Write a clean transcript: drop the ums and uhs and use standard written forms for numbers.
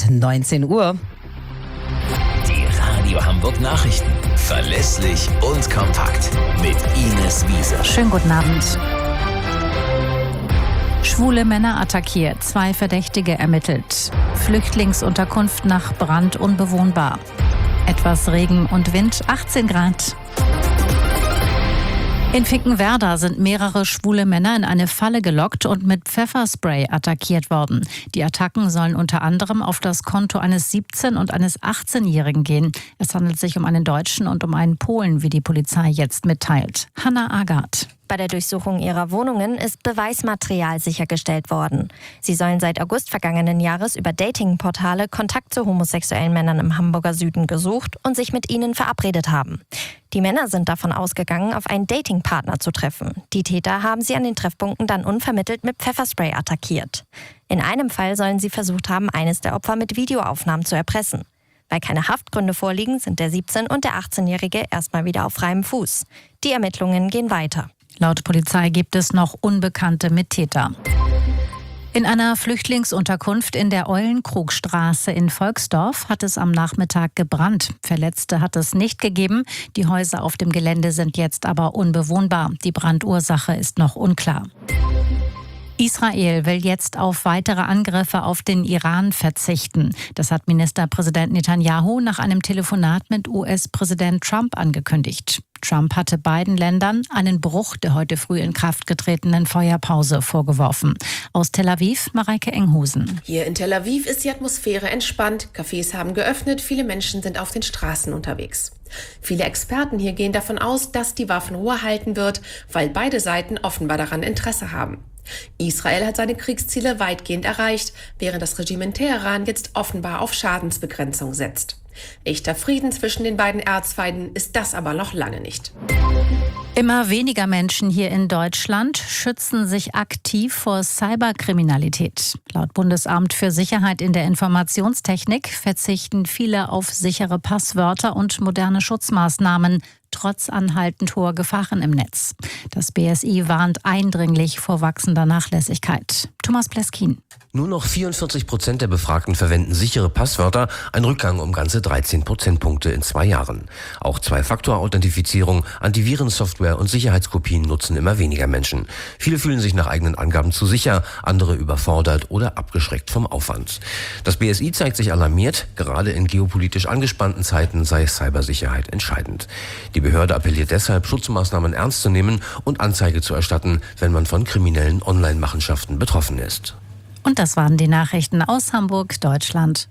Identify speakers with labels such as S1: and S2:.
S1: 19 Uhr.
S2: Die Radio Hamburg Nachrichten. Verlässlich und kompakt. Mit Ines Wiese.
S3: Schönen guten Abend. Schwule Männer attackiert, 2 Verdächtige ermittelt. Flüchtlingsunterkunft nach Brand unbewohnbar. Etwas Regen und Wind, 18 Grad. In Finkenwerder sind mehrere schwule Männer in eine Falle gelockt und mit Pfefferspray attackiert worden. Die Attacken sollen unter anderem auf das Konto eines 17- und eines 18-Jährigen gehen. Es handelt sich um einen Deutschen und um einen Polen, wie die Polizei jetzt mitteilt. Hanna Agard.
S4: Bei der Durchsuchung ihrer Wohnungen ist Beweismaterial sichergestellt worden. Sie sollen seit August vergangenen Jahres über Datingportale Kontakt zu homosexuellen Männern im Hamburger Süden gesucht und sich mit ihnen verabredet haben. Die Männer sind davon ausgegangen, auf einen Datingpartner zu treffen. Die Täter haben sie an den Treffpunkten dann unvermittelt mit Pfefferspray attackiert. In einem Fall sollen sie versucht haben, eines der Opfer mit Videoaufnahmen zu erpressen. Weil keine Haftgründe vorliegen, sind der 17- und der 18-Jährige erstmal wieder auf freiem Fuß. Die Ermittlungen gehen weiter.
S3: Laut Polizei gibt es noch unbekannte Mittäter. In einer Flüchtlingsunterkunft in der Eulenkrugstraße in Volksdorf hat es am Nachmittag gebrannt. Verletzte hat es nicht gegeben. Die Häuser auf dem Gelände sind jetzt aber unbewohnbar. Die Brandursache ist noch unklar. Israel will jetzt auf weitere Angriffe auf den Iran verzichten. Das hat Ministerpräsident Netanyahu nach einem Telefonat mit US-Präsident Trump angekündigt. Trump hatte beiden Ländern einen Bruch der heute früh in Kraft getretenen Feuerpause vorgeworfen. Aus Tel Aviv, Mareike Enghusen.
S5: Hier in Tel Aviv ist die Atmosphäre entspannt, Cafés haben geöffnet, viele Menschen sind auf den Straßen unterwegs. Viele Experten hier gehen davon aus, dass die Waffenruhe halten wird, weil beide Seiten offenbar daran Interesse haben. Israel hat seine Kriegsziele weitgehend erreicht, während das Regime in Teheran jetzt offenbar auf Schadensbegrenzung setzt. Echter Frieden zwischen den beiden Erzfeinden ist das aber noch lange nicht.
S3: Immer weniger Menschen hier in Deutschland schützen sich aktiv vor Cyberkriminalität. Laut Bundesamt für Sicherheit in der Informationstechnik verzichten viele auf sichere Passwörter und moderne Schutzmaßnahmen, trotz anhaltend hoher Gefahren im Netz. Das BSI warnt eindringlich vor wachsender Nachlässigkeit. Thomas Pleskin.
S6: Nur noch 44% der Befragten verwenden sichere Passwörter, ein Rückgang um ganze 13 Prozentpunkte in 2 Jahren. Auch Zwei-Faktor-Authentifizierung, Antivirensoftware und Sicherheitskopien nutzen immer weniger Menschen. Viele fühlen sich nach eigenen Angaben zu sicher, andere überfordert oder abgeschreckt vom Aufwand. Das BSI zeigt sich alarmiert, gerade in geopolitisch angespannten Zeiten sei Cybersicherheit entscheidend. Die Behörde appelliert deshalb, Schutzmaßnahmen ernst zu nehmen und Anzeige zu erstatten, wenn man von kriminellen Online-Machenschaften betroffen ist.
S3: Und das waren die Nachrichten aus Hamburg, Deutschland.